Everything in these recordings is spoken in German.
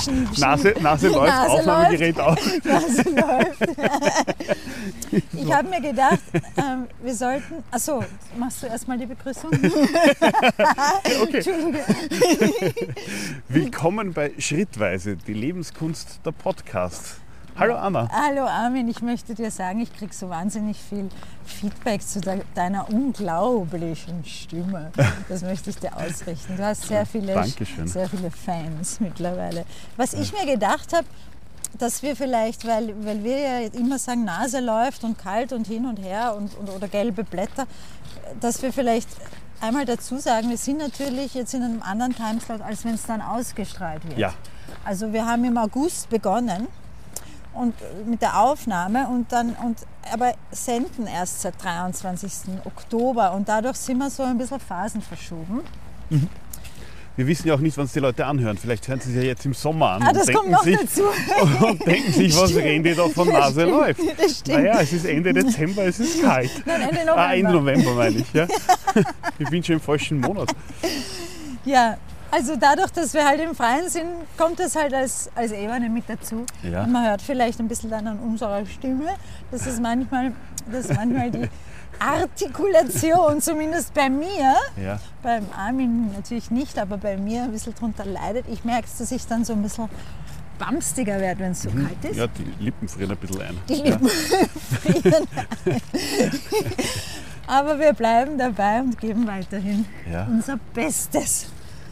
Nase läuft, Aufnahmegerät auf. Nase läuft. Ich habe mir gedacht, wir sollten... Achso, machst du erstmal die Begrüßung? Okay. Entschuldige. Willkommen bei Schrittweise, die Lebenskunst der Podcast. Hallo Anna. Hallo Armin, ich möchte dir sagen, ich kriege so wahnsinnig viel Feedback zu deiner unglaublichen Stimme. Das möchte ich dir ausrichten. Du hast sehr viele Fans mittlerweile. Was ich mir gedacht habe, dass wir vielleicht, weil wir ja immer sagen, Nase läuft und kalt und hin und her oder gelbe Blätter, dass wir vielleicht einmal dazu sagen, wir sind natürlich jetzt in einem anderen Timeslot, als wenn es dann ausgestrahlt wird. Ja. Also wir haben im August begonnen. Und mit der Aufnahme aber senden erst seit 23. Oktober und dadurch sind wir so ein bisschen phasenverschoben. Mhm. Wir wissen ja auch nicht, wann es die Leute anhören. Vielleicht hören sie es ja jetzt im Sommer an das kommt noch dazu. Und denken sich, was Randy da von Nase läuft. Das stimmt. Naja, es ist Ende Dezember, es ist kalt. Nein, Ende November. Ende November meine ich. Ja. Ich bin schon im falschen Monat. Ja. Also dadurch, dass wir halt im Freien sind, kommt das halt als Ebene mit dazu. Ja. Und man hört vielleicht ein bisschen dann an unserer Stimme, dass manchmal die Artikulation, zumindest bei mir, ja. Beim Armin natürlich nicht, aber bei mir ein bisschen drunter leidet. Ich merke, dass ich dann so ein bisschen bamstiger werde, wenn es so kalt ist. Ja, die Lippen frieren ein bisschen ein. Die Lippen frieren ein. Aber wir bleiben dabei und geben weiterhin unser Bestes.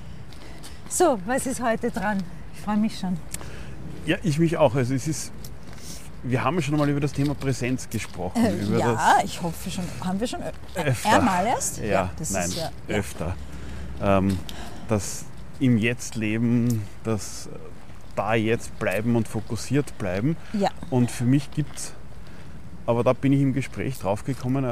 So, was ist heute dran? Ich freue mich schon. Ja, ich mich auch. Also wir haben ja schon mal über das Thema Präsenz gesprochen. Ich hoffe schon. Haben wir schon öfter. Einmal erst? Öfter. Das im Jetzt leben, das da jetzt bleiben und fokussiert bleiben. Ja. Und für mich gibt es, aber da bin ich im Gespräch draufgekommen,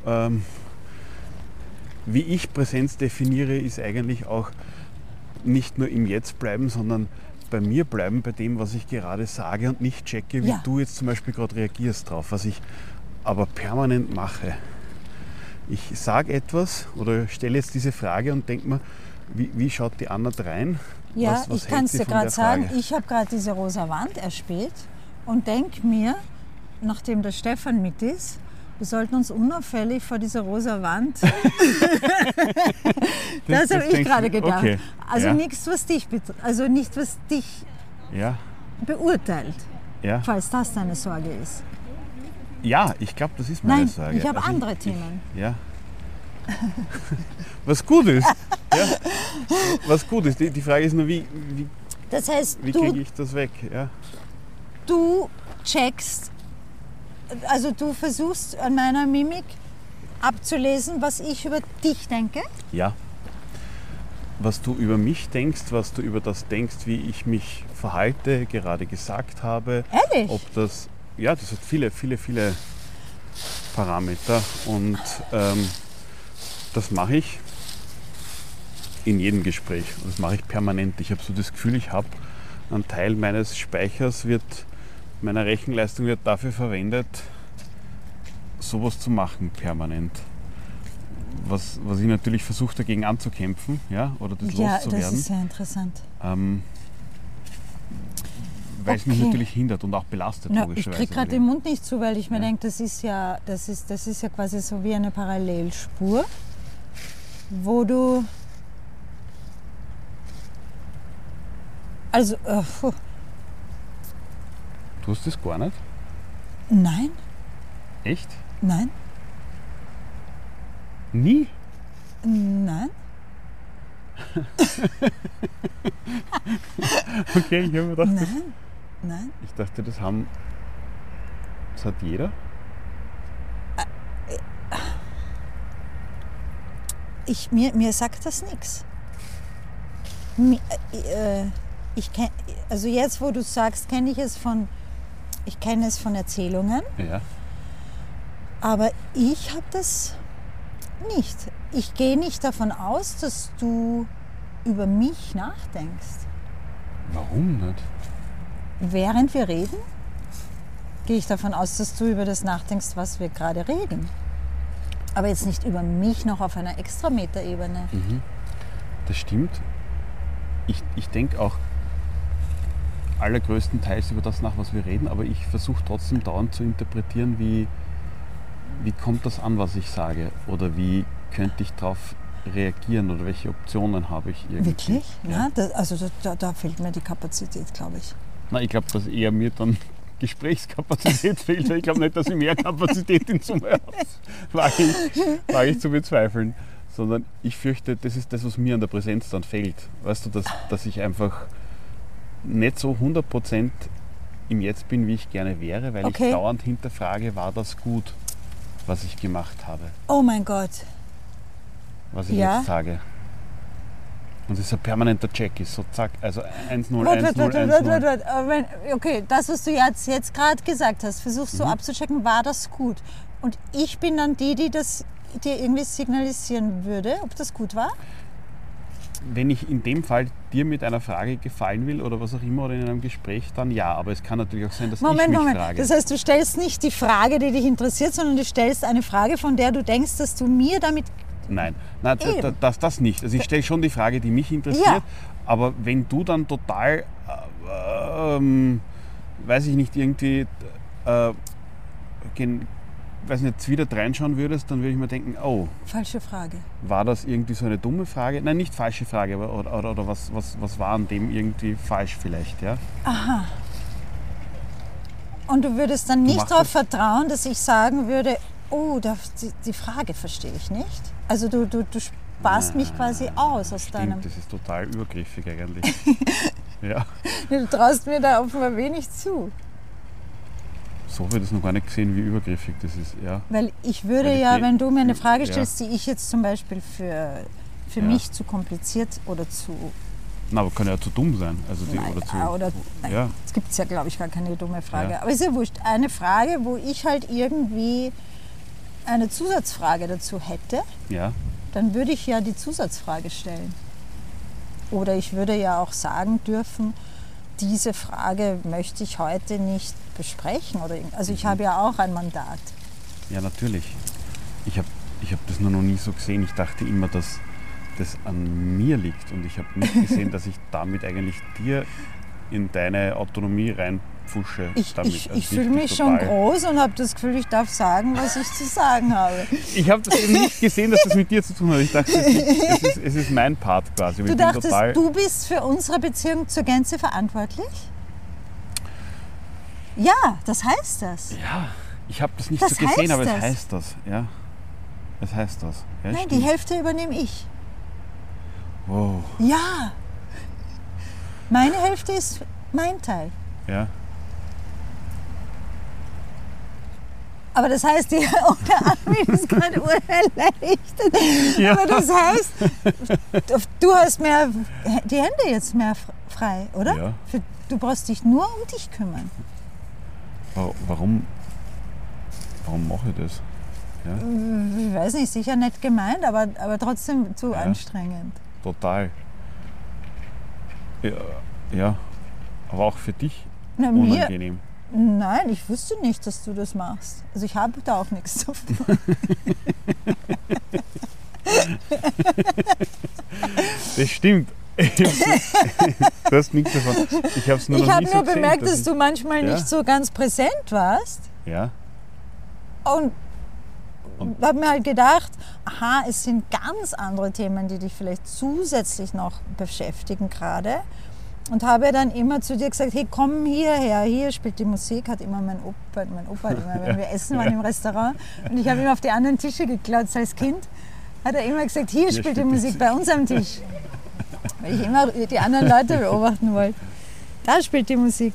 wie ich Präsenz definiere, ist eigentlich auch nicht nur im Jetzt bleiben, sondern bei mir bleiben, bei dem, was ich gerade sage und nicht checke, wie du jetzt zum Beispiel gerade reagierst drauf, was ich aber permanent mache. Ich sage etwas oder stelle jetzt diese Frage und denke mir, wie schaut die Anna rein? Ja, ich kann es dir gerade sagen, ich habe gerade diese rosa Wand erspielt und denke mir, nachdem der Stefan mit ist, wir sollten uns unauffällig vor dieser rosa Wand. Das habe ich gerade gedacht. Okay. Also nichts, was dich beurteilt, falls das deine Sorge ist. Ja, ich glaube, das ist meine Sorge. Ich habe andere Themen. Was gut ist. Was gut ist. Die Frage ist nur, wie kriege ich das weg? Ja. Du checkst. Also du versuchst an meiner Mimik abzulesen, was ich über dich denke? Ja. Was du über mich denkst, was du über das denkst, wie ich mich verhalte, gerade gesagt habe. Ehrlich? Das hat viele Parameter und das mache ich in jedem Gespräch. Das mache ich permanent. Ich habe so das Gefühl, ich habe einen Teil meines Speichers meiner Rechenleistung wird dafür verwendet, sowas zu machen permanent. Was ich natürlich versuche dagegen anzukämpfen, oder das loszuwerden. Ja, das ist sehr interessant. Weil es mich natürlich hindert und auch belastet, logischerweise. Ich kriege gerade den Mund nicht zu, weil ich mir denke, das ist ja quasi so wie eine Parallelspur, wo du Du hast das gar nicht? Nein. Echt? Nein. Nie? Nein. Okay, ich habe mir gedacht, Nein. Ich dachte, das hat jeder. Mir sagt das nichts. Also jetzt, wo du sagst, kenne es von Erzählungen. Ja. Aber ich habe das nicht. Ich gehe nicht davon aus, dass du über mich nachdenkst. Warum nicht? Während wir reden, gehe ich davon aus, dass du über das nachdenkst, was wir gerade reden. Aber jetzt nicht über mich noch auf einer extra Metaebene. Das stimmt. Ich denke auch allergrößtenteils über das nach, was wir reden, aber ich versuche trotzdem dauernd zu interpretieren, wie kommt das an, was ich sage, oder wie könnte ich darauf reagieren oder welche Optionen habe ich irgendwie. Wirklich? Ja, da fehlt mir die Kapazität, glaube ich. Na, ich glaube, dass eher mir dann Gesprächskapazität fehlt. Ich glaube nicht, dass ich mehr Kapazität in Summe habe, wage ich zu bezweifeln. Sondern ich fürchte, das ist das, was mir an der Präsenz dann fehlt. Weißt du, dass ich einfach nicht so 100% im Jetzt bin, wie ich gerne wäre, weil ich dauernd hinterfrage, war das gut, was ich gemacht habe. Oh mein Gott. Was ich jetzt sage. Und es ist ein permanenter Check, ist so zack, also 1-0, 1-0. Okay, das, was du jetzt gerade gesagt hast, versuchst du abzuchecken, war das gut? Und ich bin dann die das dir irgendwie signalisieren würde, ob das gut war? Wenn ich in dem Fall dir mit einer Frage gefallen will oder was auch immer oder in einem Gespräch, dann ja. Aber es kann natürlich auch sein, dass ich mich frage. Das heißt, du stellst nicht die Frage, die dich interessiert, sondern du stellst eine Frage, von der du denkst, dass du mir damit... Nein, das nicht. Also ich stelle schon die Frage, die mich interessiert, aber wenn du dann total, weiß ich nicht, irgendwie... weiß nicht, wieder reinschauen würdest, dann würde ich mir denken, oh. Falsche Frage. War das irgendwie so eine dumme Frage? Nein, nicht falsche Frage, aber oder was war an dem irgendwie falsch vielleicht, ja? Aha. Und du würdest dann nicht darauf vertrauen, dass ich sagen würde, oh, die Frage verstehe ich nicht? Also du sparst mich quasi aus deinem... Das ist total übergriffig eigentlich. Ja. Du traust mir da offenbar wenig zu. So wird es noch gar nicht gesehen, wie übergriffig das ist. Ja. Weil ich würde wenn du mir eine Frage stellst, die ich jetzt zum Beispiel für mich zu kompliziert oder zu... Na, aber kann ja zu dumm sein. Also Es gibt ja, glaube ich, gar keine dumme Frage. Ja. Aber ist ja wurscht. Eine Frage, wo ich halt irgendwie eine Zusatzfrage dazu hätte, dann würde ich ja die Zusatzfrage stellen. Oder ich würde ja auch sagen dürfen, diese Frage möchte ich heute nicht besprechen. Also ich habe ja auch ein Mandat. Ja, natürlich. Ich hab das nur noch nie so gesehen. Ich dachte immer, dass das an mir liegt. Und ich habe nicht gesehen, dass ich damit eigentlich dir in deine Autonomie reinpfusche. Ich fühle mich schon groß und habe das Gefühl, ich darf sagen, was ich zu sagen habe. Ich habe das eben nicht gesehen, dass das mit dir zu tun hat. Ich dachte, es ist mein Part quasi. Du dachtest, du bist für unsere Beziehung zur Gänze verantwortlich? Ja, das heißt das. Ja, ich habe das nicht so gesehen, aber es heißt das. Ja, es heißt das. Ja, nein, die Hälfte übernehme ich. Wow. Ja. Meine Hälfte ist mein Teil. Ja. Aber das heißt, der Armin ist gerade urerleichtert. Ja. Aber das heißt, du hast die Hände jetzt mehr frei, oder? Ja. Du brauchst dich nur um dich kümmern. Warum mache ich das? Ja? Ich weiß nicht, sicher nett gemeint, aber trotzdem zu anstrengend. Total. Ja, aber auch für dich unangenehm. Nein, ich wüsste nicht, dass du das machst. Also ich habe da auch nichts davon. Das stimmt. Du hast nichts davon. Ich habe nur bemerkt, dass du manchmal nicht so ganz präsent warst. Ja. Und habe mir halt gedacht, aha, es sind ganz andere Themen, die dich vielleicht zusätzlich noch beschäftigen gerade. Und habe dann immer zu dir gesagt, hey, komm hierher, hier spielt die Musik, hat immer mein Opa immer, wenn wir essen waren im Restaurant. Und ich habe immer auf die anderen Tische geklaut als Kind. Hat er immer gesagt, hier spielt die Musik bei uns am Tisch. Weil ich immer die anderen Leute beobachten wollte. Da spielt die Musik.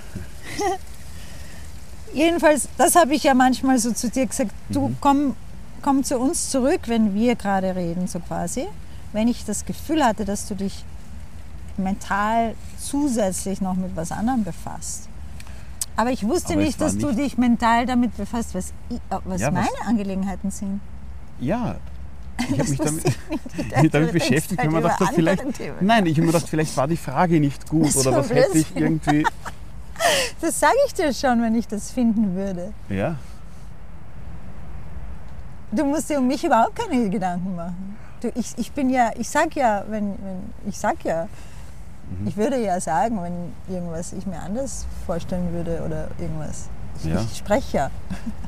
Jedenfalls, das habe ich ja manchmal so zu dir gesagt, du komm zu uns zurück, wenn wir gerade reden, so quasi. Wenn ich das Gefühl hatte, dass du dich mental zusätzlich noch mit was anderem befasst. Aber ich wusste nicht, dass du dich mental damit befasst, was meine Angelegenheiten sind. Ja, ich habe mich damit beschäftigt. Ich habe mir gedacht, vielleicht war die Frage nicht gut oder was hätte ich irgendwie... Das sage ich dir schon, wenn ich das finden würde. Ja. Du musst dir um mich überhaupt keine Gedanken machen. Ich sag ja, Ich würde ja sagen, wenn irgendwas ich mir anders vorstellen würde oder irgendwas. Ich spreche ja.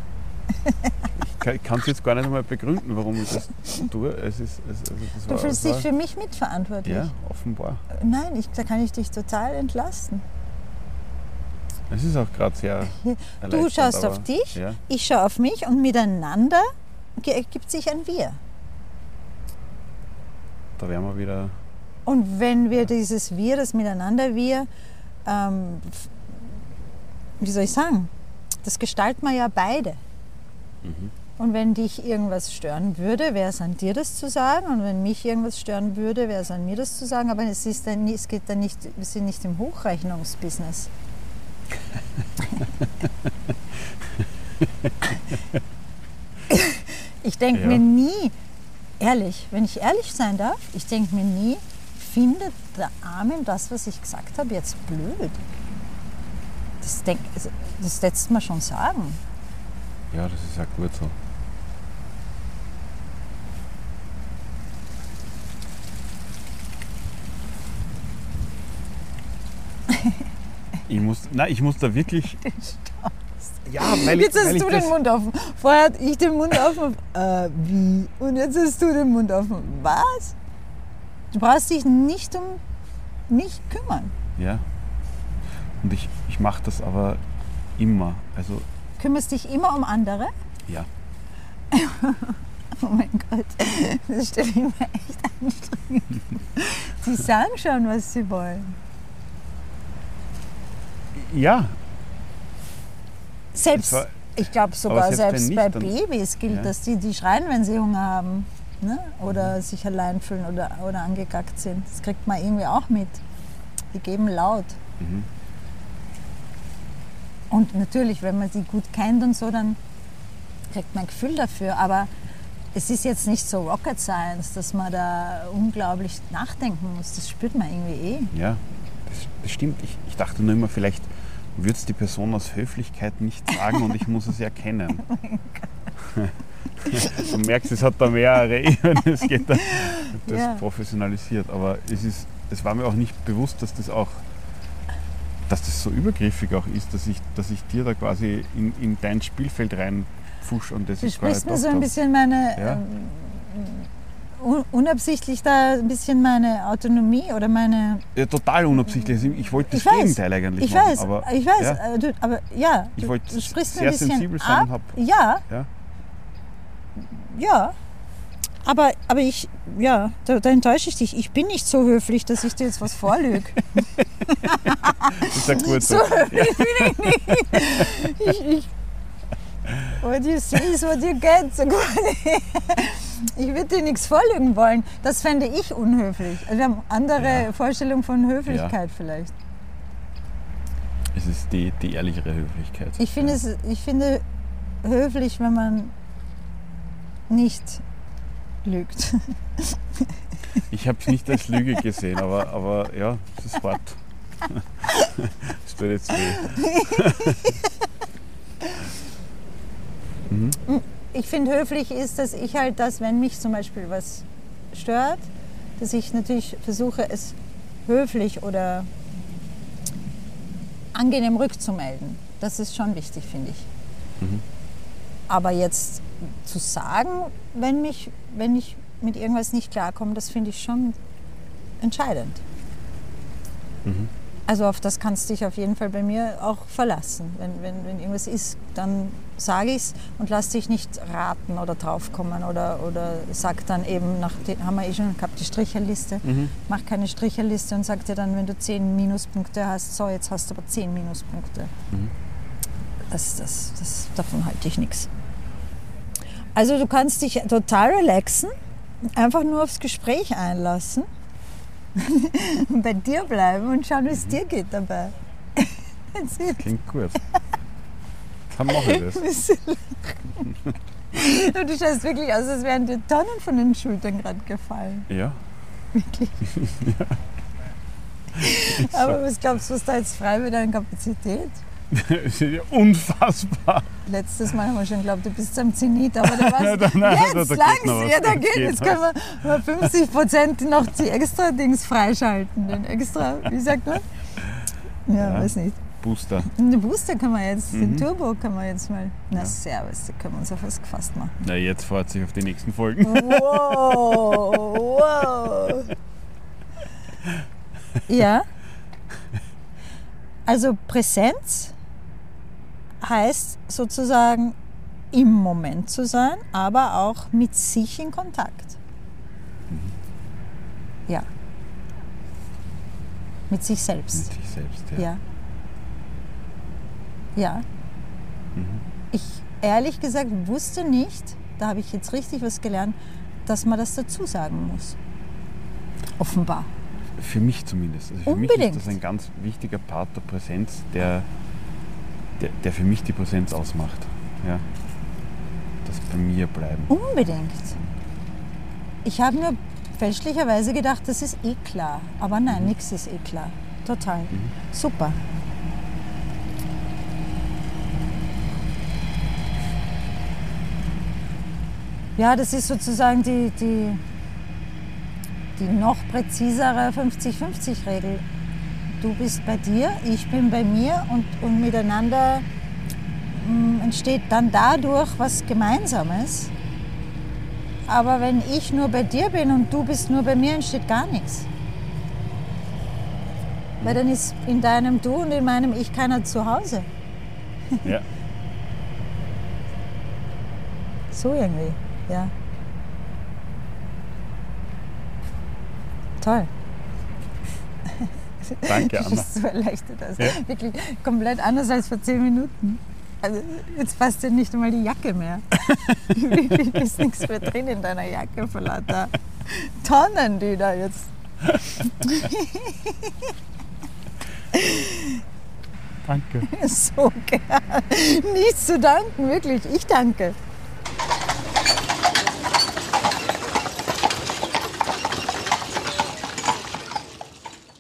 Ich kann es jetzt gar nicht einmal begründen, warum ich das tue. Du fühlst dich für mich mitverantwortlich. Ja, offenbar. Nein, da kann ich dich total entlasten. Es ist auch gerade sehr Du schaust auf dich, ich schaue auf mich und miteinander ergibt sich ein Wir. Da wären wir wieder... Und wenn wir dieses Wir, das Miteinander-Wir, wie soll ich sagen, das gestalten wir ja beide. Und wenn dich irgendwas stören würde, wäre es an dir, das zu sagen. Und wenn mich irgendwas stören würde, wäre es an mir, das zu sagen. Aber es geht dann nicht, wir sind nicht im Hochrechnungsbusiness. Ich denke mir nie, ehrlich, wenn ich ehrlich sein darf, ich denke mir nie, findet der Armin das, was ich gesagt habe, jetzt blöd? Das lässt man schon sagen. Ja, das ist ja gut so. Ich muss da wirklich... Ja, jetzt hast du den Mund offen. Vorher hatte ich den Mund offen. Wie? Und jetzt hast du den Mund offen. Was? Du brauchst dich nicht um mich kümmern. Ja. Und ich mache das aber immer. Also kümmerst dich immer um andere? Ja. Oh mein Gott, das stelle ich mir echt anstrengend. Sie sagen schon, was sie wollen. Ja. Ich glaube sogar selbst bei Babys gilt, dass die schreien, wenn sie Hunger haben. Ne? Oder sich allein fühlen oder angekackt sind. Das kriegt man irgendwie auch mit. Die geben laut. Und natürlich, wenn man sie gut kennt und so, dann kriegt man ein Gefühl dafür. Aber es ist jetzt nicht so Rocket Science, dass man da unglaublich nachdenken muss. Das spürt man irgendwie Ja, das stimmt. Ich dachte nur immer, vielleicht würde es die Person aus Höflichkeit nicht sagen und ich muss es erkennen. Oh mein Gott. Du merkst, es hat da mehrere Ebenen, es geht da, das professionalisiert. Aber es war mir auch nicht bewusst, dass das so übergriffig auch ist, dass ich dir da quasi in dein Spielfeld reinpfusch und das du ist gar nicht mir so ein bisschen meine unabsichtlich da ein bisschen meine Autonomie oder meine... Ja, total unabsichtlich. Ich wollte das Gegenteil eigentlich machen. Ich weiß, aber ich wollte du sprichst sehr ein bisschen sensibel sein ab. Ja. Aber da enttäusche ich dich. Ich bin nicht so höflich, dass ich dir jetzt was vorlüge. Das ist ja gut so. Höflich bin ich nicht. What you see is what you get. So ich würde dir nichts vorlügen wollen. Das fände ich unhöflich. Also wir haben andere Vorstellungen von Höflichkeit vielleicht. Es ist die ehrlichere Höflichkeit. Ich finde höflich, wenn man nicht lügt. Ich habe es nicht als Lüge gesehen, aber ja, es ist hart. Es tut jetzt weh. Ich finde, höflich ist, dass ich halt wenn mich zum Beispiel was stört, dass ich natürlich versuche, es höflich oder angenehm rückzumelden. Das ist schon wichtig, finde ich. Aber jetzt zu sagen, wenn ich mit irgendwas nicht klarkomme, das finde ich schon entscheidend. Also auf das kannst du dich auf jeden Fall bei mir auch verlassen. Wenn irgendwas ist, dann sage ich es und lass dich nicht raten oder draufkommen oder sag dann eben, haben wir schon gehabt, die Stricherliste, mach keine Stricherliste und sag dir dann, wenn du 10 Minuspunkte hast, so jetzt hast du aber 10 Minuspunkte. Davon halte ich nichts. Also du kannst dich total relaxen, einfach nur aufs Gespräch einlassen und bei dir bleiben und schauen, wie es dir geht dabei. Das klingt gut. Dann mache ich das. Du schaust wirklich aus, als wären dir Tonnen von den Schultern gerade gefallen. Ja. Wirklich. Ja. Aber was glaubst du, was da jetzt frei wird an Kapazität? Das ist ja unfassbar. Letztes Mal haben wir schon geglaubt, du bist am Zenit, aber da war's, jetzt da geht. Jetzt können wir 50% noch die extra Dings freischalten. Den extra, wie sagt man? Ja, weiß nicht. Booster. Den Booster kann man jetzt, den Turbo kann man jetzt mal. Na, servus, da können wir uns auf was gefasst machen. Na, jetzt freut sich auf die nächsten Folgen. Wow. Ja. Also Präsenz heißt sozusagen im Moment zu sein, aber auch mit sich in Kontakt. Ja. Mit sich selbst. Mit sich selbst, ja. Ja. Ich ehrlich gesagt wusste nicht, da habe ich jetzt richtig was gelernt, dass man das dazu sagen muss. Offenbar. Für mich zumindest. Also für mich ist das ein ganz wichtiger Part der Präsenz, der für mich die Präsenz ausmacht. Ja. Das bei mir bleiben. Unbedingt. Ich habe mir fälschlicherweise gedacht, das ist eh klar. Aber nein, nichts ist eh klar. Total. Super. Ja, das ist sozusagen die noch präzisere 50-50-Regel. Du bist bei dir, ich bin bei mir und miteinander entsteht dann dadurch was Gemeinsames. Aber wenn ich nur bei dir bin und du bist nur bei mir, entsteht gar nichts. Weil dann ist in deinem Du und in meinem Ich keiner zu Hause. Ja. So irgendwie, ja. Toll. Danke, Anna. Du bist so erleichtert. Also wirklich komplett anders als vor 10 Minuten. Also jetzt passt ja nicht einmal die Jacke mehr. Wirklich ist nichts mehr drin in deiner Jacke vor lauter Tonnen, die da jetzt... Danke. So gern. Nichts zu danken, wirklich. Ich danke.